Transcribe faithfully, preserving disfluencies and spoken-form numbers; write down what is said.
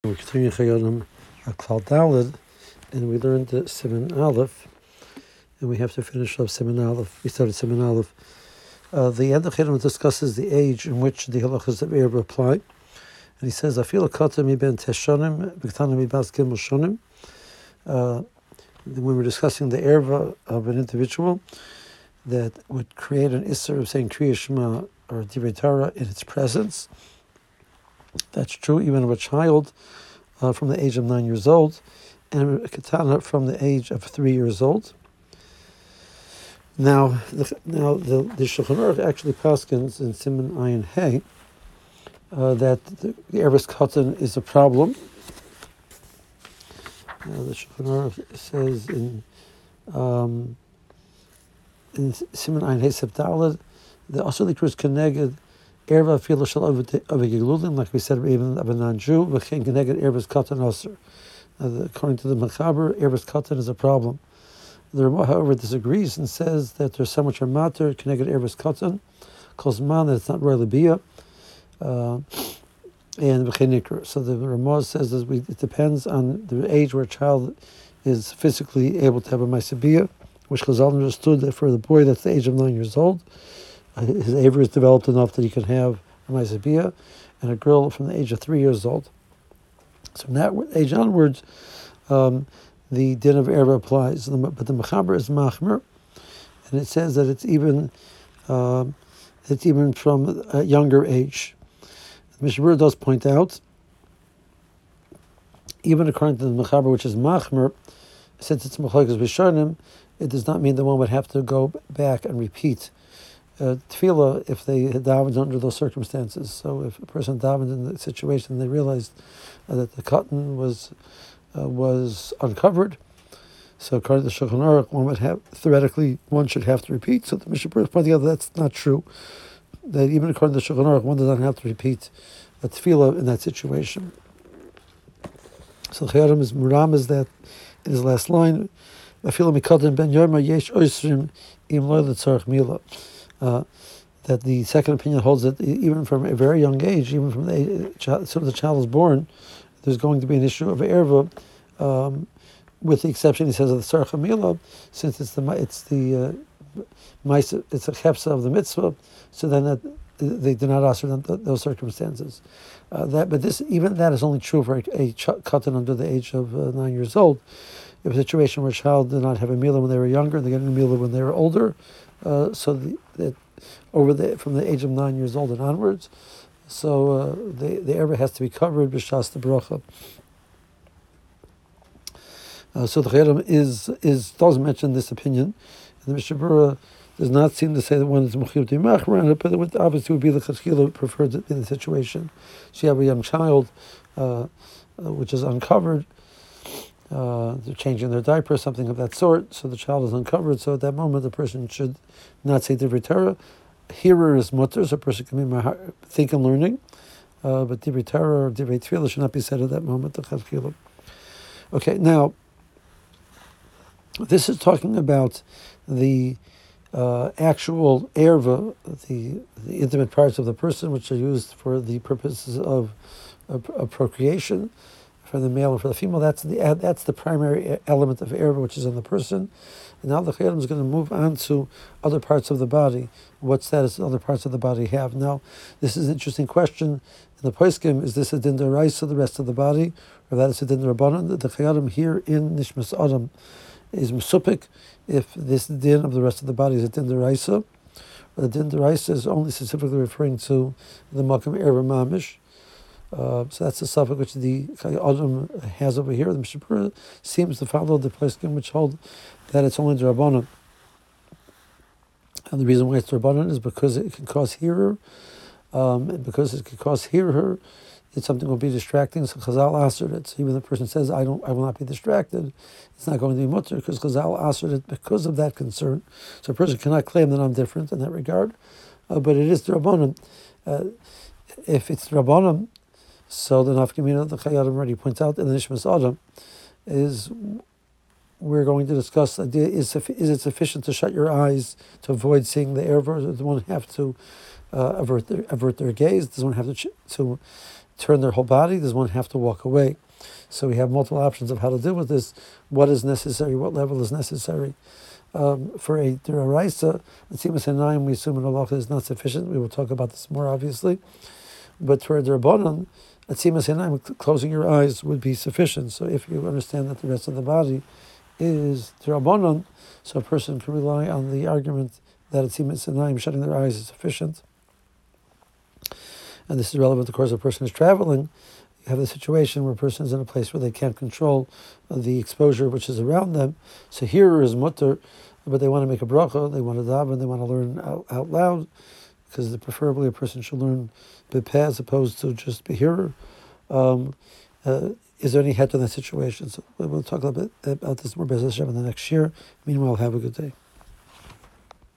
We continue Chayonim Klal Daled, and we learned the Siman Aleph, and we have to finish up Siman Aleph. We started Siman Aleph. Uh, the end of Chayonim discusses the age in which the halachas of Erva apply, and he says, "Afil kata mi ben teshonim, b'ktana mi bas gimel shonim." When we're discussing the Erva of an individual that would create an Isser of saying Kriya Shema or Divrei Torah in its presence, that's true even of a child uh, from the age of nine years old, and a katana from the age of three years old. Now, the, now the, the Shulchan Aruch actually paskins in Siman Ayin Hey uh, that the, the Erva's katan is a problem. Now, the Shulchan Aruch says in um, in Siman Ayin Hey Sepdalad, the Asur Likrus Keneged Erva Filo Shal of a Gilulin, like we said, even of a non-Jew, V'chein Keneged Erva's katan Asur. According to the Mechaber, Erva's katan is a problem. The Ramah, however, disagrees and says that there's so much a matter connected to Erva's katan, calls man that it's not royal bia, uh, and v'chenikr. So the Ramah says that we, it depends on the age where a child is physically able to have a maisabia, which Chazal understood that for the boy that's the age of nine years old, uh, his aver is developed enough that he can have a maisabia, and a girl from the age of three years old. So from that age onwards, um, the din of Erva applies, but the Mechaber is Machmer, and it says that it's even uh, it's even from a younger age. The Mishnah Berurah does point out, even according to the Mechaber, which is Machmer, since it's Mechlokas Rishonim, it does not mean that one would have to go back and repeat uh, tefillah if they had davened under those circumstances. So if a person davened in the situation, they realized uh, that the cotton was Uh, was uncovered. So according to the Shulchan Aruch, one would have, theoretically, one should have to repeat. So the Mishnah Berurah is pointing out that that's not true. That even according to the Shulchan Aruch, one does not have to repeat a tefillah in that situation. So Chayonim is Muram is that in his last line, "Afilu mikadim ben yorma yesh oisrim im lo letzarich mila." That the second opinion holds that even from a very young age, even from the age, as soon as the child is born, there's going to be an issue of Erva, um, with the exception, he says, of the Tzarech Mila, since it's the it's the uh, it's a chepsa of the mitzvah, so then that they do not answer those circumstances. Uh, that, but this even that is only true for a, a ch- katan under the age of uh, nine years old. If a situation where a child did not have a mila when they were younger, they get a mila when they were older, uh, so the, that over the from the age of nine years old and onwards. So uh, the the Erva has to be covered b'shas the bracha. Uh, so the Chayonim is is does mention this opinion, and the Mishnah Berurah does not seem to say that one is mechuyev to be machmer on it, but it would obviously would be the chachila preferred in the situation. So you have a young child, uh, uh, which is uncovered. Uh, they're changing their diaper, something of that sort. So the child is uncovered. So at that moment, the person should not say Divrei Torah. Hearer is mutter, so a person can be think and learning, uh, but Divrei Torah or Divrei Tefillah should not be said at that moment. Okay, now this is talking about the uh, actual erva, the the intimate parts of the person, which are used for the purposes of, of, of procreation, for the male and for the female. That's the that's the primary element of erva, which is in the person. And now the Chayonim is going to move on to other parts of the body. What status do other parts of the body have? Now, this is an interesting question. In the Poskim, is this a din d'oraisa, the rest of the body, or that is a din d'rabbanan? The Chayonim here in Nishmas Adam is mesupik if this din of the rest of the body is a din d'oraisa, or the din d'oraisa is only specifically referring to the Makam Erva Mamish. Uh, so that's the suffix which the Adam has over here. The Mishnah Berurah seems to follow the poskim which hold that it's only Rabbanan. And the reason why it's Rabbanan is because it can cause hearer, um, and because it can cause hearer, it's something will be distracting. So Chazal answered it. So even the person says, "I don't, I will not be distracted," it's not going to be mutter because Chazal answered it because of that concern. So a person cannot claim that I'm different in that regard, uh, but it is the Rabbanan. Uh, if it's Rabbanan, so the nafkamina the Chayonim already points out in the Nishmas Adam is we're going to discuss is is it sufficient to shut your eyes to avoid seeing the erva? Does one have to uh, avert their avert their gaze? Does one have to to turn their whole body, does one have to walk away? So we have multiple options of how to deal with this. What is necessary? What level is necessary? Um, for a Deraisa, Atzimus Einayim, we assume in halacha is not sufficient. We will talk about this more obviously. But for a Derabanan, Atzimus Einayim, closing your eyes would be sufficient. So if you understand that the rest of the body is Derabanan, so a person can rely on the argument that Atzimus Einayim, shutting their eyes, is sufficient. And this is relevant, of course, if a person is traveling. You have the situation where a person is in a place where they can't control the exposure which is around them. So here is mutter, but they want to make a bracha, they want to daven, they want to learn out, out loud, because preferably a person should learn bepeh as opposed to just behirer. Um, uh, is there any head to that situation? So we'll talk a little bit about this more B'ezras Hashem in the next year. Meanwhile, have a good day.